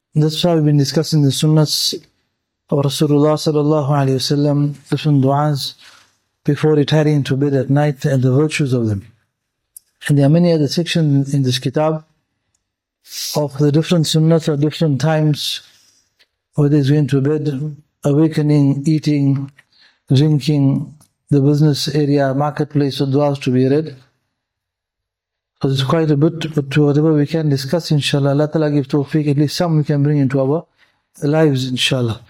That's why we've been discussing the sunnahs of Rasulullah sallallahu alayhi wasallam, different du'as before retiring into bed at night and the virtues of them. And there are many other sections in this kitab of the different sunnahs at different times, whether it's going to bed, awakening, eating, drinking, the business area, marketplace, or du'as to be read. Because it's quite a bit, but whatever we can discuss, inshallah, Allah Ta'ala give tawfiq, at least some we can bring into our lives, inshallah.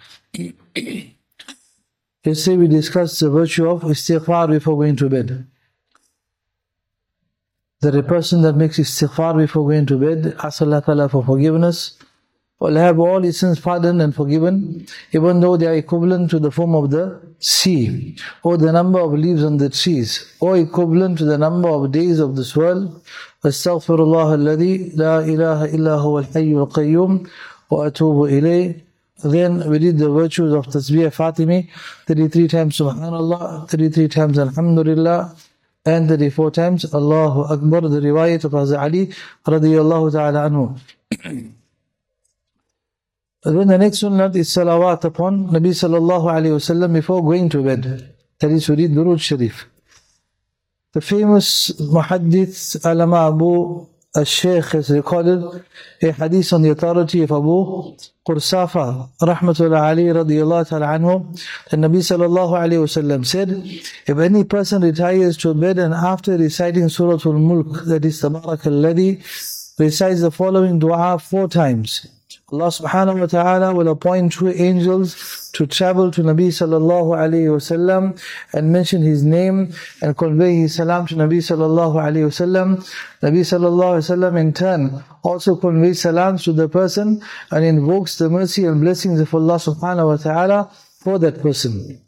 Yesterday we discussed the virtue of istighfar before going to bed. That a person that makes istighfar before going to bed, asks Allah Ta'ala for forgiveness, will have all his sins pardoned and forgiven, even though they are equivalent to the form of the sea, or the number of leaves on the trees, or equivalent to the number of days of this world. Astaghfirullah alladhi la ilaha illa huwa al-hayyu al-qayyum wa atubu ilayh. Then we did the virtues of Tasbih Fatimi, 33 times Subhanallah, 33 times Alhamdulillah, and 34 times Allahu Akbar, the riwayat of Hazrat Ali radiyallahu ta'ala anhu. Then the next sunnah is salawat upon Nabi sallallahu alayhi wasallam before going to bed. That is to read Durood Sharif. The famous Muhaddith Alama Abu al-Shaykh has recorded a hadith on the authority of Abu Qursafa rahmatullah alayhi radiyallahu ta'ala anhu. And Nabi sallallahu alayhi wasallam said, if any person retires to bed and after reciting Surah Al-Mulk, that is Tabarak al-Ladhi, recites the following dua 4 times, Allah subhanahu wa ta'ala will appoint 2 angels to travel to Nabi sallallahu alayhi wasallam and mention his name and convey his salam to Nabi sallallahu alayhi wasallam. Nabi sallallahu alayhi wasallam in turn also conveys salams to the person and invokes the mercy and blessings of Allah subhanahu wa ta'ala for that person.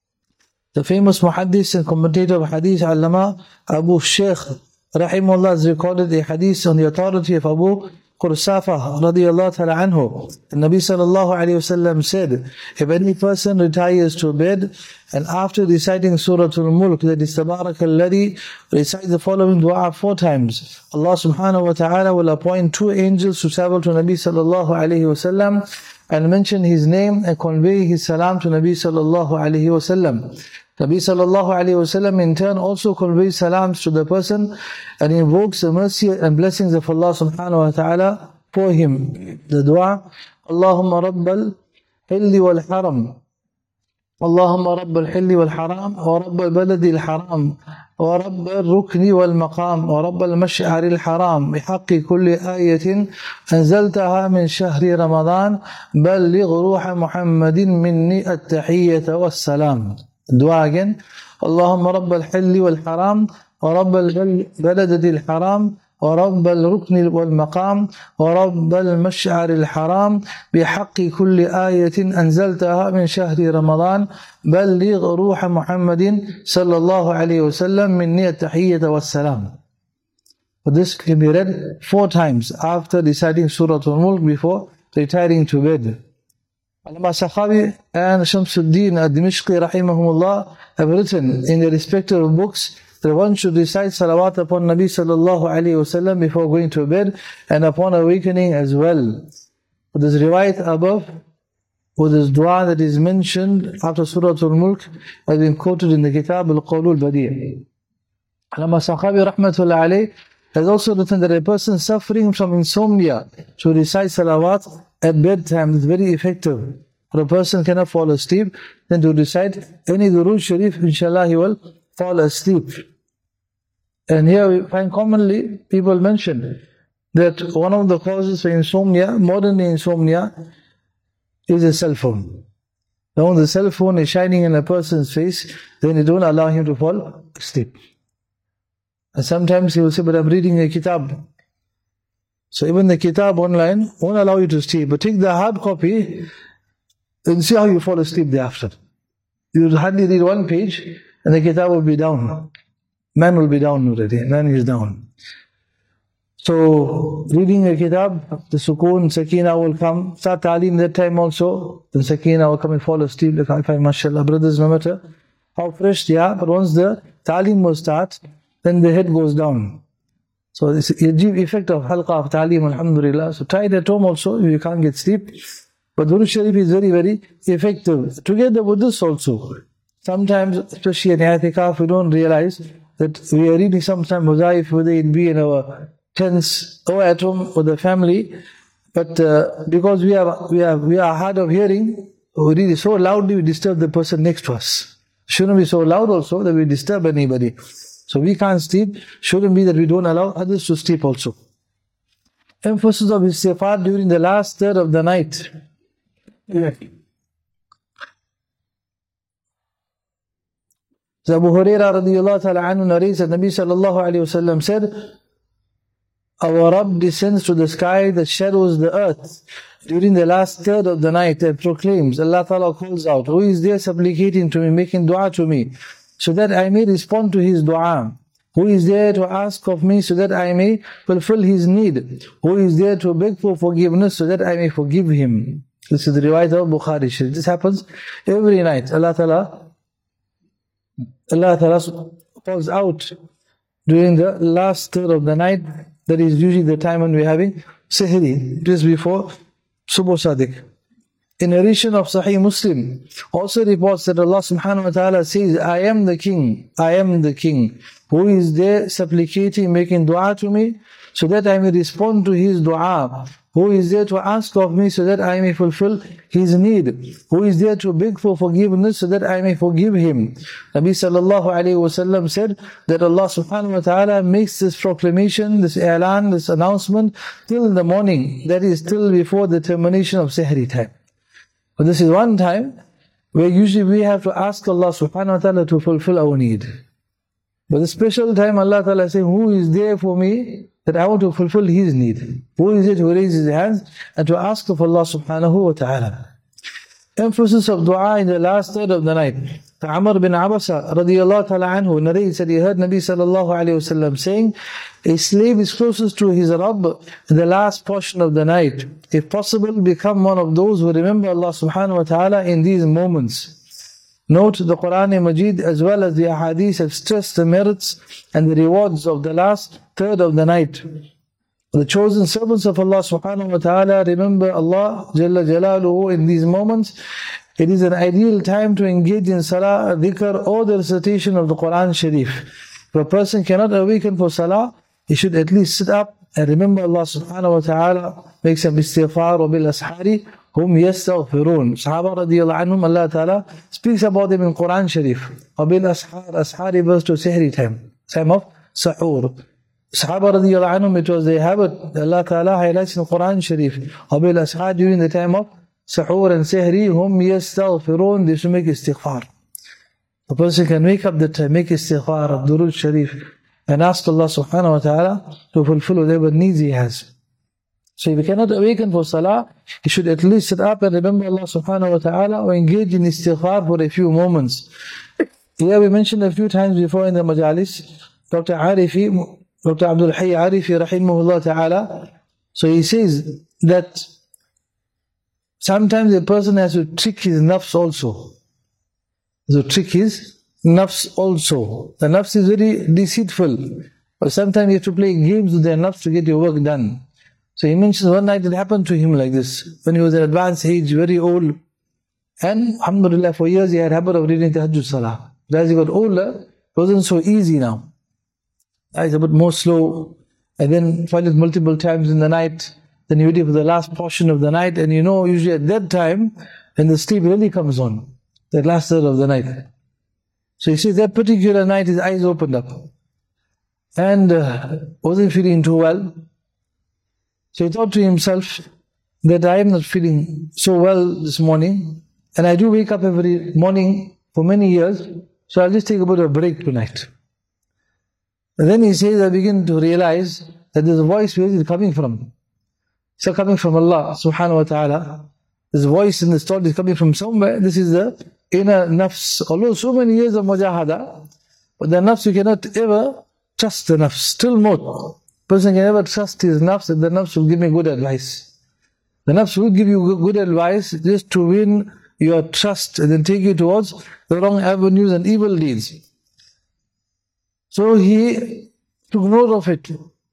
The famous muhaddith and commentator of hadith Allama Abu Shaykh rahimahullah has recorded a hadith on the authority of Abu Qursafa radiyallahu ta'ala anhu. And Nabi sallallahu alayhi wasallam said, if any person retires to bed and after reciting Surah Al-Mulk, that is Tabarak al-Ladhi, recites the following dua 4 times, Allah subhanahu wa ta'ala will appoint 2 angels to travel to Nabi sallallahu alayhi wasallam and mention his name and convey his salam to Nabi sallallahu alayhi wasallam. Nabi sallallahu alayhi wasallam in turn also conveys salams to the person and invokes the mercy and blessings of Allah subhanahu wa ta'ala for him. The dua, Allahumma rabbal hilli wal haram, Allahumma rabbal hilli wal haram, wa rabbal baladi al haram, wa rabbal rukni wal maqam, wa rabbal mash'ari al haram, bihaqqi kulli ayatin anzaltaha min shahri Ramadan, balligh ruha Muhammadin minni at-tahiyyata was salam. Dua again, Allahumma rabbal hilli wal haram, wa rabbal baladati al haram, wa rabbal rukni wal maqam, wa rabbal mash'ari al haram, bihaqqi kulli ayatin anzaltaha min shahri Ramadan, balligh ruha Muhammadin sallallahu alayhi wasallam minni at-tahiyyata was salam. But this can be read 4 times after reciting Surah Al-Mulk before retiring to bed. Allama Sakhawi and Shamsuddin al-Dimishqi rahimahumullah have written in their respective books that one should recite salawat upon Nabi sallallahu alayhi wasallam before going to bed and upon awakening as well. But this riwayat above, with this dua that is mentioned after Surah Al-Mulk, has been quoted in the Kitab Al-Qawlul Badi'. Allama Sakhawi rahmatullah alayhi has also written that a person suffering from insomnia should recite salawat at bedtime. It's very effective. If a person cannot fall asleep, then to recite any Durood Sharif, inshallah he will fall asleep. And here we find commonly people mention that one of the causes for insomnia, modern insomnia, is a cell phone. Now when the cell phone is shining in a person's face, then it won't allow him to fall asleep. And sometimes he will say, but I'm reading a kitab. So even the kitab online won't allow you to sleep. But take the hard copy and see how you fall asleep thereafter. You will hardly read 1 page and the kitab will be down. Man will be down already. Man is down. So reading a kitab, the sukoon, sakina will come. Start ta'aleem that time also. Then sakina will come and fall asleep. Like I find, mashallah, brothers, no matter how fresh they are, but once the ta'aleem will start, then the head goes down. So it's the effect of halqa of ta'aleem, alhamdulillah. So try it at home also if you can't get sleep. But Durood Sharif is very, very effective. Together with this also, sometimes, especially in i'tikaf, we don't realize that we are reading sometimes Muzaif, whether it be in our tents or at home with the family. But because we are hard of hearing, we read it so loudly we disturb the person next to us. Shouldn't be so loud also that we disturb anybody. So we can't sleep. Shouldn't be that we don't allow others to sleep also. Emphasis of istighfar during the last third of the night. So Abu Hurairah radiyallahu ta'ala anhu narrates that Nabi sallallahu alayhi wa sallam said, our Rabb descends to the sky that shadows the earth during the last third of the night and proclaims, Allah Ta'ala calls out, who is there supplicating to me, making dua to me, so that I may respond to his dua? Who is there to ask of me so that I may fulfill his need? Who is there to beg for forgiveness so that I may forgive him? This is the riwayat of Bukhari Sharif. This happens every night. Allah Ta'ala calls out during the last third of the night. That is usually the time when we're having Sihri, just before Subh Sadiq. In narration of Sahih Muslim, also reports that Allah subhanahu wa ta'ala says, I am the king, who is there supplicating, making dua to me, so that I may respond to his dua. Who is there to ask of me so that I may fulfill his need? Who is there to beg for forgiveness so that I may forgive him? Nabi sallallahu alayhi wa sallam said that Allah subhanahu wa ta'ala makes this proclamation, this i'lan, this announcement till the morning, that is till before the termination of Sihri time. But this is one time where usually we have to ask Allah subhanahu wa ta'ala to fulfill our need. But the special time Allah ta'ala is saying, who is there for me that I want to fulfill his need? Who is it who raises his hands and to ask of Allah subhanahu wa ta'ala? Emphasis of dua in the last third of the night. Amr bin Abasa radiyallahu ta'ala anhu narrates that he heard Nabi sallallahu alayhi wa sallam saying, a slave is closest to his Rabb in the last portion of the night. If possible, become one of those who remember Allah subhanahu wa ta'ala in these moments. Note, the Quran Majid as well as the Ahadith have stressed the merits and the rewards of the last third of the night. The chosen servants of Allah subhanahu wa ta'ala remember Allah Jalla Jalaluhu in these moments. It is an ideal time to engage in salah, dhikr or the recitation of the Quran Sharif. If a person cannot awaken for salah, he should at least sit up and remember Allah subhanahu wa ta'ala, make some istighfar wa bil ashari hum yastaghfirun. Sahaba radiyallahu anhum, Allah ta'ala speaks about them in Quran Sharif. Wa bil ashar refers to Sihri time of Sahur. Sahaba radiyallahu anhum, it was their habit. Allah ta'ala highlights in Quran Sharif. Wa bil ashar, during the time of Sahur and Sihri, hum yastaghfirun, they should make istighfar. A person can wake up the time, make istighfar of Durood Sharif, and ask Allah subhanahu wa ta'ala to fulfill whatever needs he has. So if he cannot awaken for salah, he should at least sit up and remember Allah subhanahu wa ta'ala or engage in istighfar for a few moments. Here we mentioned a few times before in the majalis, Dr. Abdul Hayy Arifi rahimahullah ta'ala. So he says that sometimes a person has to trick his nafs also. So trick his nafs also. The nafs is very deceitful. But sometimes you have to play games with their nafs to get your work done. So he mentions one night it happened to him like this. When he was at advanced age, very old. And alhamdulillah, for years he had habit of reading Tahajjud Salah. But as he got older, it wasn't so easy now. It's a bit more slow. And then find it multiple times in the night. Then you wait for the last portion of the night. And you know, usually at that time, when the sleep really comes on, that last third of the night. So he says that particular night his eyes opened up. And wasn't feeling too well. So he thought to himself that I am not feeling so well this morning. And I do wake up every morning for many years. So I'll just take a bit of a break tonight. And then he says, I begin to realize that there's a voice, where is it coming from? It's not coming from Allah subhanahu wa ta'ala. This voice in the thought is coming from somewhere. This is the inner nafs. Although so many years of mujahada, but the nafs, you cannot ever trust the nafs. Still more. Person can never trust his nafs that the nafs will give me good advice. The nafs will give you good advice just to win your trust and then take you towards the wrong avenues and evil deeds. So he took note of it.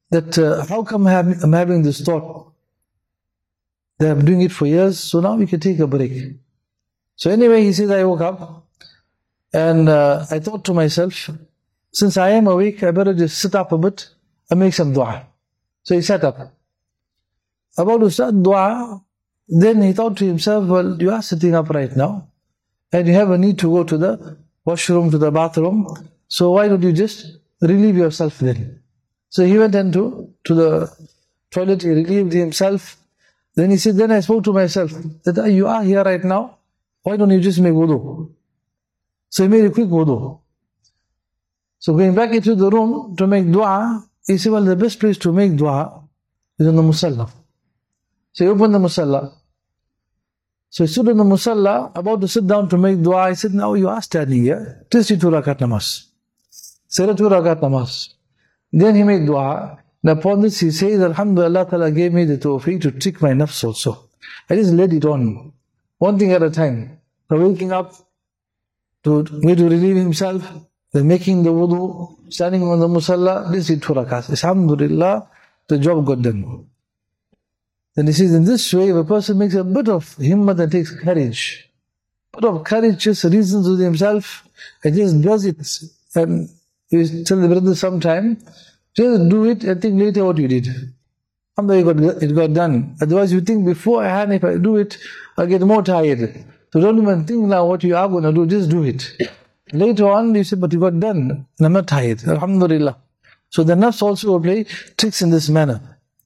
that how come I'm having this thought? That I'm doing it for years, so now we can take a break. So anyway, he says, I woke up and I thought to myself, since I am awake, I better just sit up a bit and make some dua. So he sat up. About to start dua, then he thought to himself, well, you are sitting up right now and you have a need to go to the washroom, to the bathroom. So why don't you just relieve yourself then? So he went into the toilet, he relieved himself. Then he said, then I spoke to myself, that you are here right now, why don't you just make wudu? So he made a quick wudu. So going back into the room to make dua, he said, well, the best place to make dua is on the musalla. So he opened the musalla. So he stood in the musalla, about to sit down to make dua. He said, now you are standing here, just do 2 rakat namas. Say 2 rakat namas. Then he made dua. And upon this he says, Alhamdulillah, Allah Ta'ala gave me the tawfiq to trick my nafs also. I just let it on. One thing at a time. From waking up, to relieve himself, then making the wudu, standing on the musalla, this is 2 rakat. Alhamdulillah, the job got done. Then he says, in this way, if a person makes a bit of himmat and takes courage, bit of courage, just reasons with himself, and just does it. And you tell the brother sometime, just do it and think later what you did. Alhamdulillah, it got done. Otherwise you think beforehand, if I do it, I'll get more tired. So don't even think now what you are going to do, just do it. Later on, you say, but you got done, and I'm not tired. Alhamdulillah. So the nafs also will play tricks in this manner.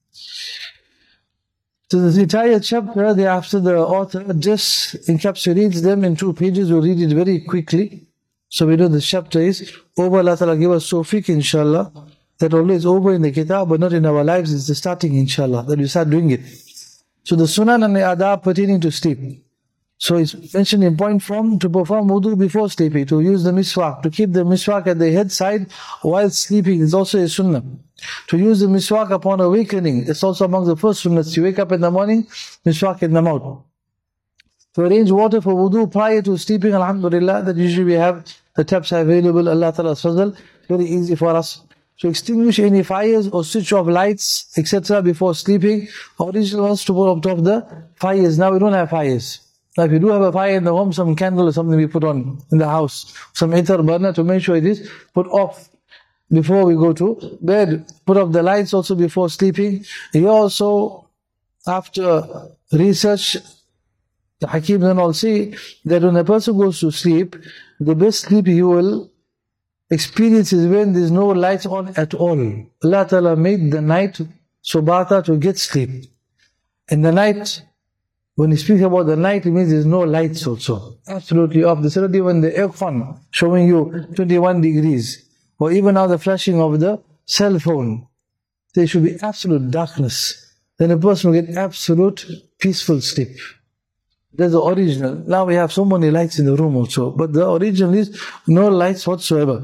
So this entire chapter, thereafter the author just encapsulates them in 2 pages. We'll read it very quickly. So we know this chapter is over. Allah Ta'ala give us tawfiq, inshallah. That always over in the kitab, but not in our lives. It's the starting, inshallah, that we start doing it. So the sunan and the adab pertaining to sleep. So it's mentioned in point form to perform wudu before sleeping, to use the miswak, to keep the miswak at the head side while sleeping is also a sunnah. To use the miswak upon awakening, it's also among the first sunnahs. You wake up in the morning, miswak in the mouth. To arrange water for wudu prior to sleeping, alhamdulillah, that usually we have the taps available, Allah Ta'ala's fazl, very easy for us. To extinguish any fires or switch off lights, etc. before sleeping. Original ones to put on top of the fires. Now we don't have fires. Now if you do have a fire in the home, some candle or something we put on in the house, some itar burner to make sure it is put off before we go to bed. Put off the lights also before sleeping. Here also, after research, the Hakim and all say that when a person goes to sleep, the best sleep he will experience is when there is no lights on at all. Allah Ta'ala made the night subata to get sleep. In the night, when he speaks about the night, it means there is no lights also. Absolutely off. This is not even the aircon showing you 21 degrees. Or even now the flashing of the cell phone. There should be absolute darkness. Then a person will get absolute peaceful sleep. That's the original. Now we have so many lights in the room also. But the original is no lights whatsoever.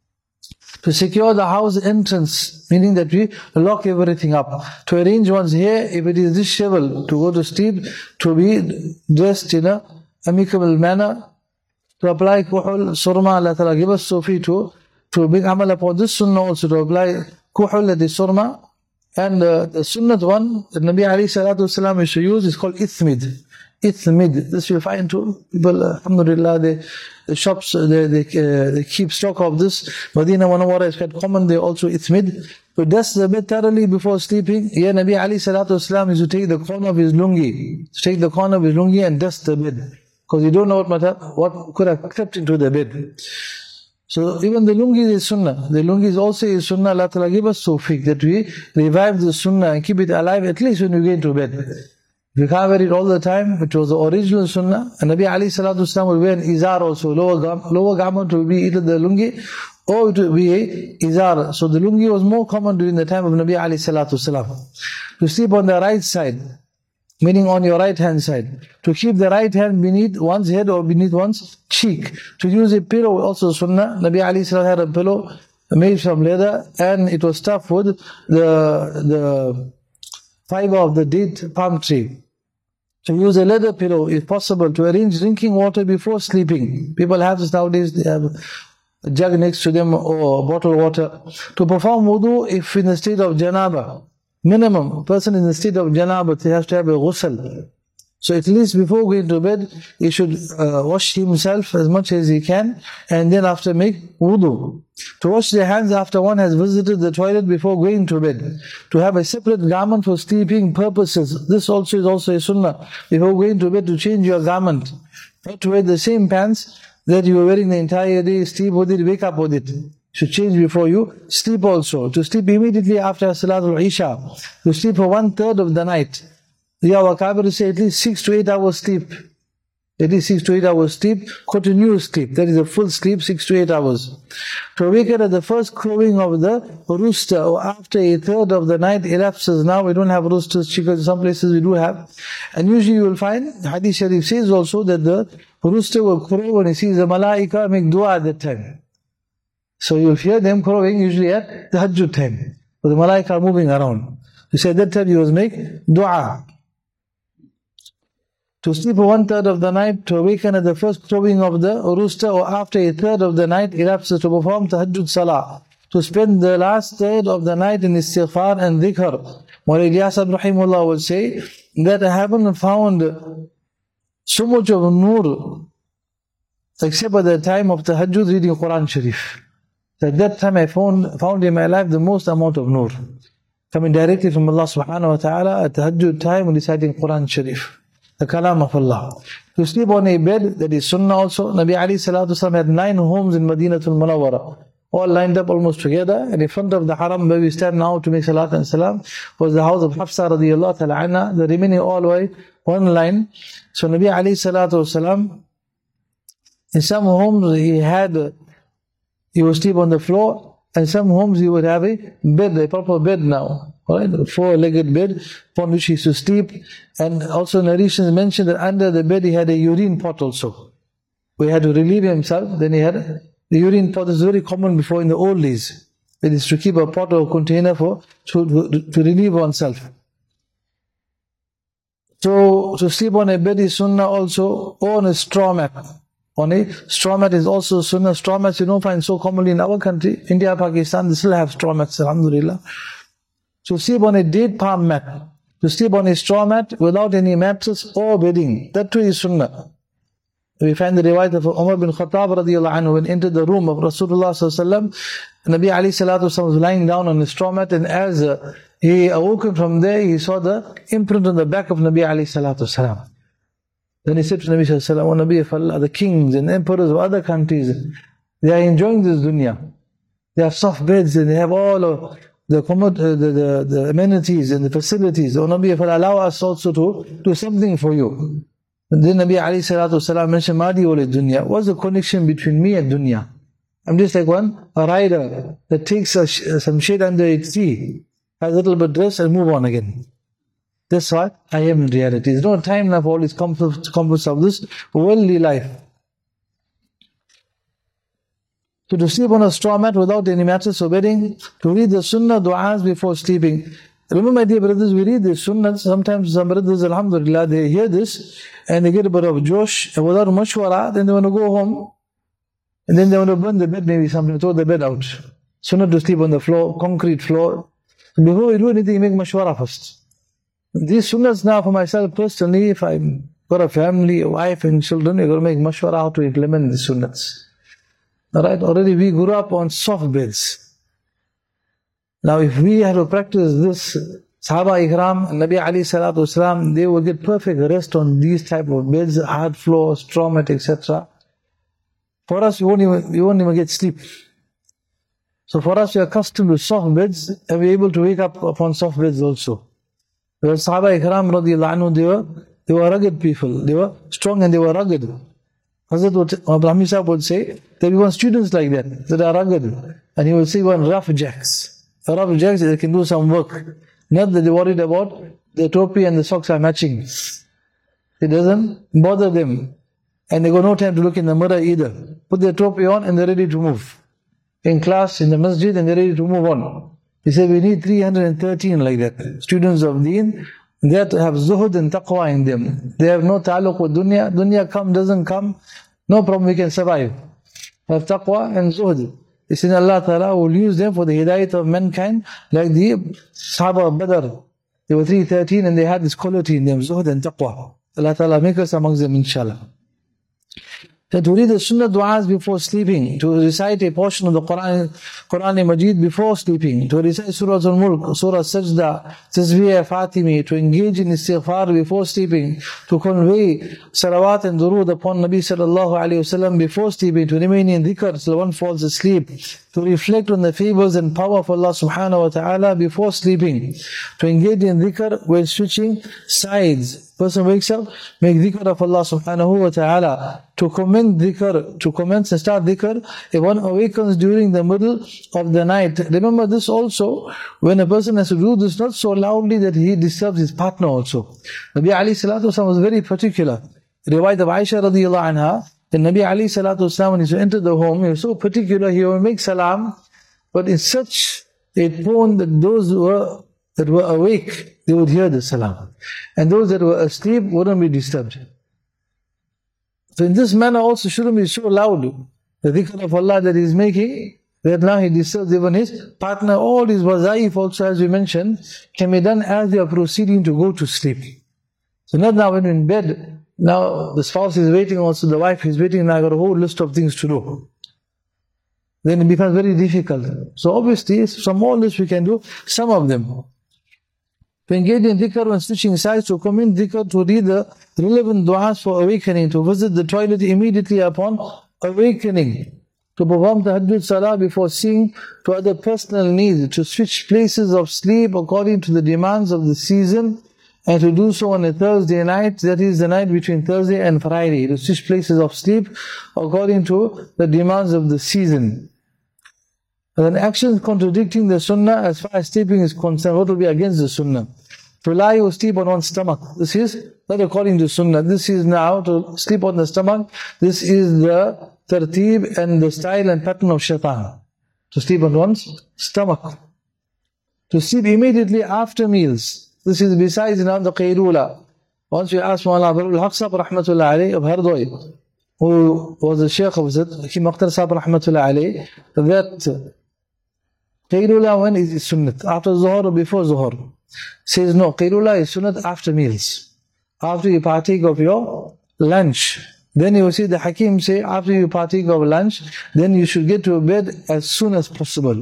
To secure the house entrance, meaning that we lock everything up. To arrange one's hair, if it is disheveled, to go to sleep, to be dressed in a amicable manner, to apply kuhul, surma, Allah Ta'ala give us sufi to bring amal upon this sunnah also, to apply kuhul, that is surma. And the sunnah one, that Nabi alayhi salatu wasalam used to use, is called ithmid. Ithmid. This you'll find too. People, alhamdulillah, the shops, they keep stock of this. Medina Munawwara is quite common, they also ithmid. To dust the bed thoroughly before sleeping. Here Nabi alayhi salatu wasalam used to take the corner of his lungi. To take the corner of his lungi and dust the bed. Because you don't know what could have crept into the bed. So even the lungi is sunnah. The lungi is also a sunnah. Allah Ta'ala give us tawfiq that we revive the sunnah and keep it alive at least when you get into bed. We can't wear it all the time, which was the original sunnah. And Nabi alayhi salatu wasalam would wear an izar also, lower garment will be either the lungi or it will be a izar. So the lungi was more common during the time of Nabi alayhi salatu wasalam. To sleep on the right side, meaning on your right hand side. To keep the right hand beneath one's head or beneath one's cheek. To use a pillow also sunnah. Nabi alayhi salatu had a pillow made from leather and it was stuffed with the fiber of the date palm tree. To use a leather pillow if possible. To arrange drinking water before sleeping. People have this nowadays, they have a jug next to them or a bottle of water. To perform wudu, if in the state of janaba, minimum, a person in the state of janaba, he has to have a ghusl. So at least before going to bed, he should wash himself as much as he can, and then after make wudu. To wash their hands after one has visited the toilet before going to bed. To have a separate garment for sleeping purposes. This also is also a sunnah. Before going to bed, to change your garment. Not to wear the same pants that you were wearing the entire day, sleep with it, wake up with it. Should change before you sleep also. To sleep immediately after Salatul Isha. To sleep for 1/3 of the night. Our Kabir say at least 6 to 8 hours sleep. At least 6 to 8 hours sleep, continuous sleep. That is a full sleep, 6 to 8 hours. To awaken at the first crowing of the rooster, or after 1/3 of the night elapses. Now we don't have roosters, chickens, some places we do have. And usually you will find, Hadith Sharif says also that the rooster will crow when he sees the malaika make dua at that time. So you'll hear them crowing usually at the Tahajjud time. So the malaika are moving around. He said that time you will make dua. To sleep for 1/3 of the night, to awaken at the first crowing of the rooster, or after 1/3 of the night elapses, to perform tahajjud salah, to spend the last third of the night in istighfar and dhikr. Mawlana Ilyas Rahimullah would say that I haven't found so much of nur except at the time of tahajjud reading Quran Sharif. At that time I found in my life the most amount of nur, coming directly from Allah subhanahu wa ta'ala at tahajjud time when reciting Quran Sharif, the kalam of Allah. To sleep on a bed, that is sunnah also. Nabi alayhi salatu wasalam had 9 homes in Madinatul Munawwara, all lined up almost together, and in front of the haram where we stand now to make salat and salam was the house of Hafsa radiyallahu ta'ala anha, the remaining all way one line. So Nabi alayhi salatu wasalam, in some homes he would sleep on the floor, and some homes he would have a bed, a proper bed now. Right? A 4-legged bed upon which he used to sleep. And also narrations mention that under the bed he had a urine pot also. Where he had to relieve himself, then he had the urine pot. Is very common before in the old days. It is to keep a pot or container to relieve oneself. So to sleep on a bed is sunnah also, or on a straw mat. On a straw mat is also sunnah. Straw mats you don't find so commonly in our country. India, Pakistan, they still have straw mats, alhamdulillah. To sleep on a date palm mat. To sleep on a straw mat without any mattress or bedding. That too is sunnah. We find the riwayat of Umar bin Khattab radiyallahu anhu, when entered the room of Rasulullah sallallahu alaihi wasallam, Nabi alayhi salatu wasallam was lying down on a straw mat, and as he awoken from there, he saw the imprint on the back of Nabi alayhi salatu wasallam. Then he said to Nabi sallallahu alaihi wasallam, "O Nabi of Allah, the kings and emperors of other countries, they are enjoying this dunya. They have soft beds and they have all of the amenities and the facilities. O Nabi of Allah, allow us also to do something for you." And then Nabi alayhi salatu wasalam mentioned, "Madi wali dunya." What's the connection between me and dunya? I'm just like a rider that takes some shade under a tree, has a little bit rest and move on again. That's what I am in reality. There's no time now for all these comforts of this worldly life. So to sleep on a straw mat without any mattress or bedding, to read the sunnah du'as before sleeping. Remember, my dear brothers, we read the sunnah. Sometimes some brothers, alhamdulillah, they hear this and they get a bit of josh, and without mashwara, then they want to go home, and then they want to burn the bed, maybe something, throw the bed out. Sunnah to sleep on the floor, concrete floor. Before we do anything, you make mashwara first. These sunnahs now for myself personally, if I've got a family, a wife and children, you're going to make mashwara how to implement these sunnahs. Alright, already we grew up on soft beds. Now if we had to practice this, Sahaba Ikram, Nabi Ali Salatu Wasalam, they would get perfect rest on these type of beds, hard floors, straw mat, etc. For us, we won't even get sleep. So for us, we are accustomed to soft beds, and we're able to wake up upon soft beds also. Because Sahaba Ikram radiyallahu anhu, they were rugged people. They were strong and they were rugged. Hazrat Brahmi Sahib would say that we want students like that are rugged. And he would say we want rough jacks. Rough jacks, they can do some work. Not that they're worried about the topi and the socks are matching. It doesn't bother them. And they got no time to look in the mirror either. Put their topi on and they're ready to move. In class, in the masjid, and they're ready to move on. He said we need 313 like that. Students of deen that have zuhud and taqwa in them. They have no ta'alluq with dunya. Dunya come, doesn't come. No problem, we can survive. have taqwa and zuhd. It's in Allah Ta'ala will use them for the hidayat of mankind, like the Sahaba of Badr. They were 313 and they had this quality in them, zuhd and taqwa. Allah Ta'ala make us amongst them, inshallah. Then to read the sunnah du'as before sleeping, to recite a portion of the Quran Majid before sleeping, to recite Surah Al-Mulk, Surah Sajda, Tasbih, Fatimi, to engage in istighfar before sleeping, to convey salawat and durood upon Nabi sallallahu alayhi wasallam before sleeping, to remain in dhikr till one falls asleep, to reflect on the favors and power of Allah subhanahu wa ta'ala before sleeping, to engage in dhikr when switching sides. Person wakes up, make dhikr of Allah subhanahu wa ta'ala, to commence and start dhikr if one awakens during the middle of the night. Remember this also, when a person has to do this not so loudly that he disturbs his partner also. Nabi alayhi salatu wasalam was very particular. Riwayat of Aisha radiyallahu anha, the Nabi alayhi salatu wasalam, when he entered the home, he was so particular, he would make salam, but in such a tone that those that were awake, they would hear the salam. And those that were asleep wouldn't be disturbed. So in this manner also shouldn't be so loud. The dhikr of Allah that he is making, that now he disturbs even his partner. All his wazaif also, as we mentioned, can be done as they are proceeding to go to sleep. So not now when you're in bed, now the spouse is waiting also, the wife is waiting, now I got a whole list of things to do. Then it becomes very difficult. So obviously, from all this we can do some of them. To engage in dhikr when switching sides, to commit dhikr, to read the relevant du'as for awakening, to visit the toilet immediately upon awakening, to perform tahajjud salah before seeing to other personal needs, to switch places of sleep according to the demands of the season, and to do so on a Thursday night, that is the night between Thursday and Friday, to switch places of sleep according to the demands of the season. And then actions contradicting the sunnah as far as sleeping is concerned, what will be against the sunnah? To lie or sleep on one's stomach, this is not according to sunnah. This is now to sleep on the stomach, this is the tartib and the style and pattern of shaitan. To sleep on one's stomach. To sleep immediately after meals, this is besides now the qayrula. Once we asked Mawlana Barul Haq Sahib rahmatullah alayhi of Hardoi, who was the Shaykh of Hakim Akhtar Sahib rahmatullah alayhi, that qayrula when is sunnat? After Zuhur or before Zuhur? Says no, qayrula is sunnat after meals. After you partake of your lunch. Then you see the Hakim say, after you partake of lunch, then you should get to bed as soon as possible.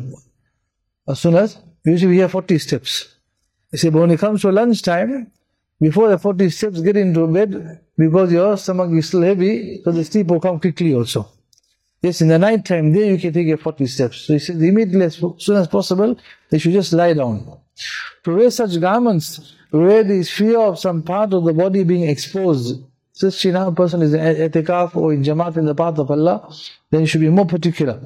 As soon as, usually we have 40 steps. He said, but when it comes to lunchtime, before the 40 steps, get into bed, because your stomach is still heavy, so the sleep will come quickly also. Yes, in the night time, there you can take your 40 steps. So he said, immediately as soon as possible, they should just lie down. To wear such garments, where there is fear of some part of the body being exposed, since now a person is in i'tikaf or in jamaat in the path of Allah, then you should be more particular.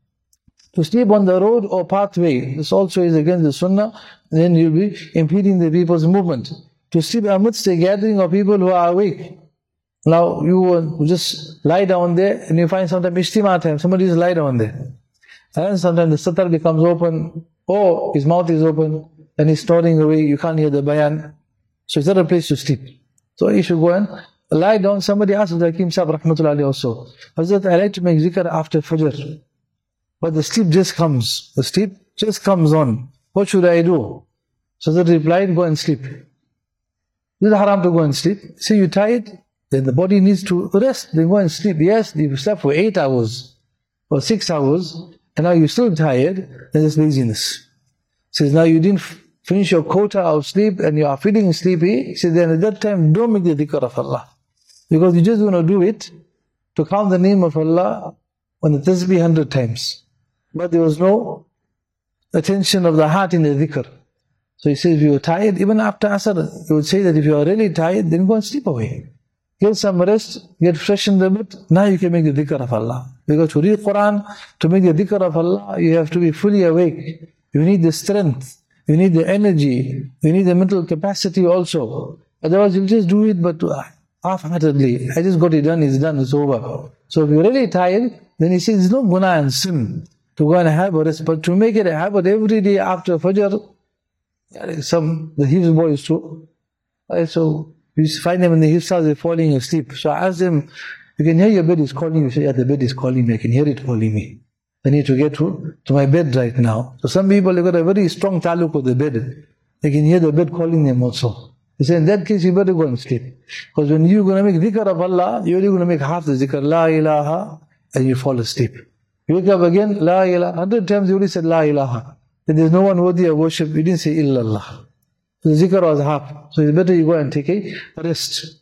To sleep on the road or pathway, this also is against the sunnah, then you'll be impeding the people's movement. To sleep amidst a gathering of people who are awake. Now you will just lie down there and you find sometimes ijtima time, somebody just lie down there. And sometimes the satar becomes open, or his mouth is open, and he's snoring away, you can't hear the bayan. So it's not a place to sleep. So you should go and lie down. Somebody asked the Hakim Sahib rahmatullahi alayhi also, Hazrat, I like to make zikr after Fajr, but the sleep just comes. The sleep just comes on. What should I do? So Hazrat replied, go and sleep. Is it haram to go and sleep? Say you're tired, then the body needs to rest, then go and sleep. Yes, you slept for 8 hours or 6 hours, and now you're still tired, then there's laziness. Says now you didn't finish your quota of sleep and you are feeling sleepy. He says then at that time don't make the dhikr of Allah. Because you just want to do it to count the name of Allah on the tasbih 100 times. But there was no attention of the heart in the dhikr. So he says if you are tired, even after Asr, he would say that if you are really tired, then go and sleep away. Get some rest, get freshened a bit, now you can make the dhikr of Allah. Because to read Quran, to make the dhikr of Allah, you have to be fully awake. You need the strength, you need the energy, you need the mental capacity also. Otherwise you'll just do it but half-heartedly. I just got it done, it's over. So if you're really tired, then he says there's no guna and sin to go and have a rest. But to make it a habit every day after Fajr, the Hifz boys too. So you find them in the Hifz house, they're falling asleep. So I asked them, You can hear your bed is calling you. You say, yeah, the bed is calling me. I can hear it calling me. I need to get to my bed right now. So some people have got a very strong taluk with the bed. They can hear the bed calling them also. They say, in that case, you better go and sleep. Because when you're going to make dhikr of Allah, you're only going to make half the dhikr, La ilaha, and you fall asleep. You wake up again, La ilaha. 100 times you already said La ilaha. Then there's no one worthy of worship. You didn't say illallah. So the zikr was half. So it's better you go and take a rest.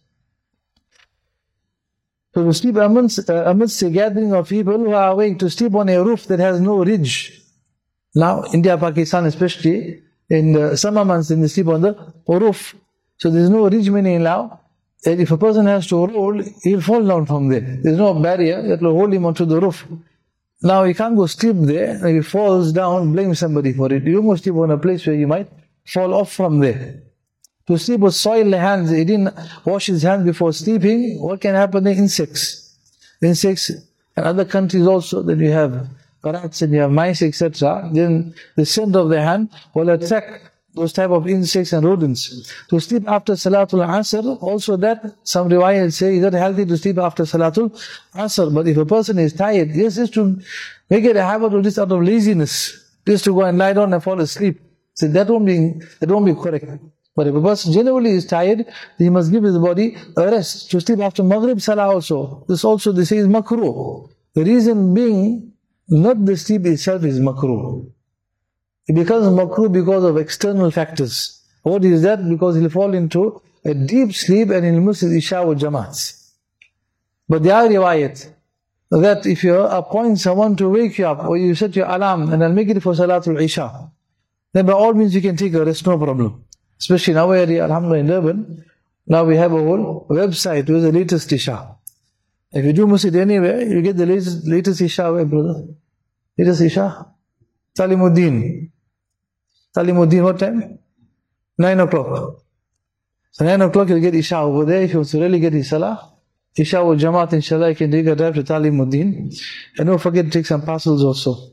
So to sleep amidst a gathering of people who are awake, to sleep on a roof that has no ridge. Now, India, Pakistan especially, in the summer months, they sleep on the roof. So there's no ridge, meaning now, that if a person has to roll, he'll fall down from there. There's no barrier that will hold him onto the roof. Now he can't go sleep there, and if he falls down, blame somebody for it. You don't go sleep on a place where you might fall off from there. To sleep with soiled hands, he didn't wash his hands before sleeping, what can happen? The insects. Insects, and other countries also, that you have rats and you have mice, etc. Then the scent of the hand will attract those type of insects and rodents. To sleep after Salatul Asr, also that, some riwayat say, is not healthy to sleep after Salatul Asr. But if a person is tired, yes, just to make it a habit of just out of laziness, just to go and lie down and fall asleep. So that won't be correct. But if a person generally is tired, he must give his body a rest. To sleep after Maghrib Salah also. They say is makruh. The reason being, not the sleep itself is makruh. It becomes makruh because of external factors. What is that? Because he'll fall into a deep sleep and he'll miss his Isha or Jamaats. But there are riwayat that if you appoint someone to wake you up, or you set your alarm and I'll make it for Salatul Isha, then by all means you can take a rest, no problem. Especially now where, alhamdulillah, in Durban, now we have a whole website with the latest Isha. If you do miss it anywhere, you get the latest Isha where, brother? Latest Isha? Talimuddin, what time? 9 o'clock. So 9 o'clock you'll get Isha over there. If you want to really get his Salah, Isha or Jamaat, inshallah, you can take a drive to Talimuddin. And don't forget to take some parcels also.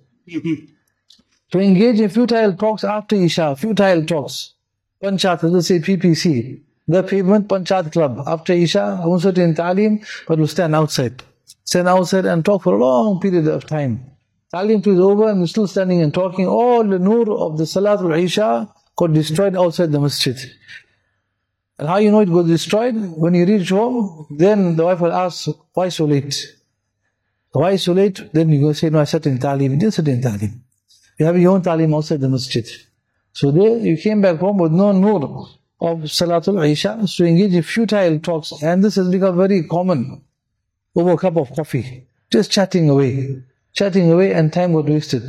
To engage in futile talks after Isha, futile talks. Panchat, let's say PPC, the pavement Panchat club. After Isha, won't sit in Talim, but will stand outside. Stand outside and talk for a long period of time. Talim is over and we're still standing and talking. All the nur of the Salatul Isha got destroyed outside the masjid. And how you know it got destroyed? When you reach home, then the wife will ask, why so late? Why so late? Then you go say, no, I sat in Talim. You didn't sit in Talim. You have your own Talim outside the masjid. So there you came back home with no nur of Salatul Isha, to engage in futile talks. And this has become very common over a cup of coffee. Just chatting away and time got wasted.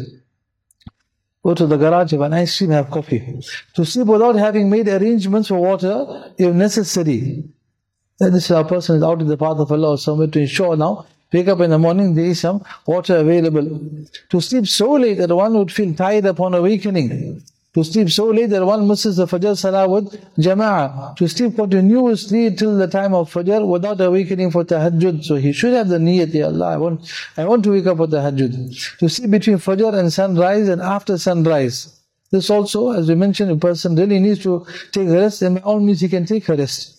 Go to the garage, have an ice cream, have coffee. To sleep without having made arrangements for water, if necessary. And this person is out in the path of Allah or somewhere to ensure now, wake up in the morning, there is some water available. To sleep so late that one would feel tired upon awakening. To sleep so late that one misses the Fajr Salah with Jama'ah. To sleep continuously till the time of Fajr without awakening for Tahajjud. So he should have the niyat, Ya Allah, I want to wake up for Tahajjud. To sleep between Fajr and sunrise and after sunrise. This also, as we mentioned, a person really needs to take a rest, and by all means he can take a rest.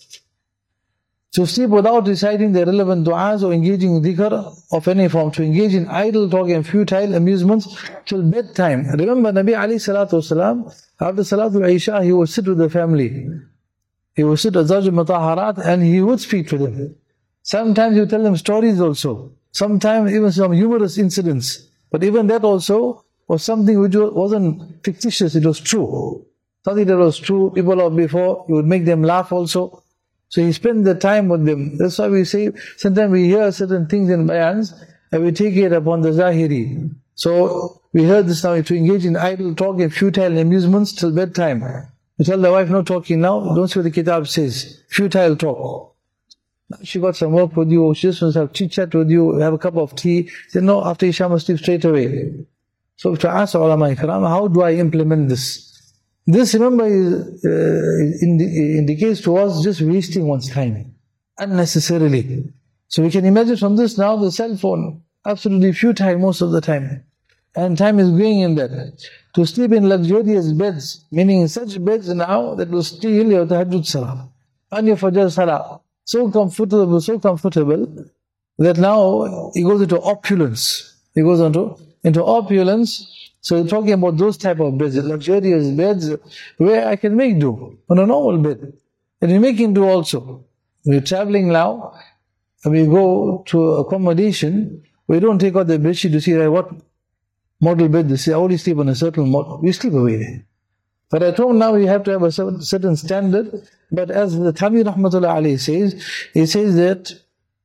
To sleep without reciting the relevant du'as or engaging in dhikr of any form. To engage in idle talk and futile amusements till bedtime. Remember, Nabi alayhi salatu wasalam, after Salatul Isha, he would sit with the family. He would sit with Zawj Mutaharat and he would speak to them. Sometimes he would tell them stories also. Sometimes even some humorous incidents. But even that also was something which wasn't fictitious, it was true. Something that was true, people of before, he would make them laugh also. So he spent the time with them. That's why we say, sometimes we hear certain things in bayans, and we take it upon the zahiri. So we heard this now, to engage in idle talk and futile amusements till bedtime. You tell the wife, no talking now, don't see what the kitab says. Futile talk. She got some work with you, she just wants to have chit-chat with you, have a cup of tea. She said, no, after Isha must sleep straight away. So to ask ulama ikram, how do I implement this? This, remember, indicates to us just wasting one's time unnecessarily. So we can imagine from this now, the cell phone, absolutely futile most of the time. And time is going in that. To sleep in luxurious beds, meaning in such beds now that will steal your tahajjud salah and your fajr salah. So comfortable, that now he goes into opulence. He goes into opulence. So you're talking about those type of beds, luxurious beds, where I can make do on a normal bed. And you're making do also. We're traveling now, and we go to accommodation, we don't take out the bedsheet to see what model bed this is. I only sleep on a certain model. We sleep away there. But at home now you have to have a certain standard. But as the Tabi Rahmatullah alayhi says, he says that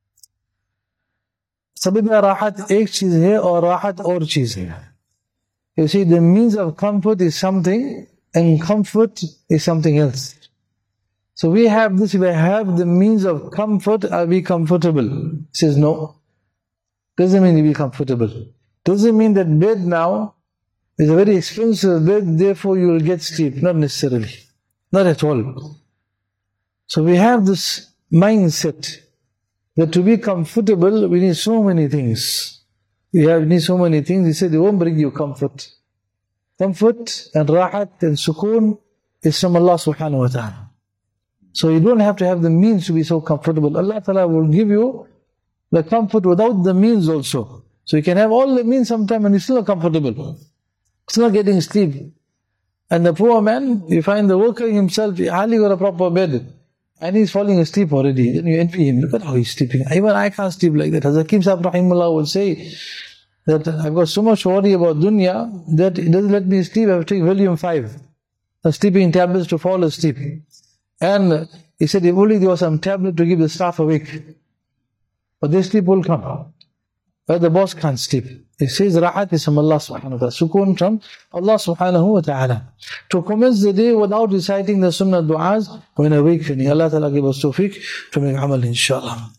sabhi mein rahat ek cheez hai aur rahat aur cheez hai. You see, the means of comfort is something, and comfort is something else. So we have this, we have the means of comfort, are we comfortable? He says no. Doesn't mean you be comfortable. Doesn't mean that bed now is a very expensive bed, therefore you will get sleep. Not necessarily. Not at all. So we have this mindset that to be comfortable, we need so many things. We need so many things. He said, they won't bring you comfort. Comfort and rahat and sukoon is from Allah subhanahu wa ta'ala. So you don't have to have the means to be so comfortable. Allah ta'ala will give you the comfort without the means also. So you can have all the means sometime and you're still not comfortable. Still not getting sleep. And the poor man, you find the worker himself, he hardly got a proper bed. And he's falling asleep already. Then you envy him. Look at how he's sleeping. Even I can't sleep like that. Hazrat Hakim Sahib Rahimullah would say that I've got so much worry about dunya that it doesn't let me sleep. I have to take Valium 5. The sleeping tablets to fall asleep. And he said, if only there was some tablet to keep the staff awake. But their sleep will come. But the boss can't sleep. It says, rahat is from Allah subhanahu wa ta'ala. Sukoon from Allah subhanahu wa ta'ala. To commence the day without reciting the sunnah du'as when awakening. Allah ta'ala give us tawfiq to make amal inshallah.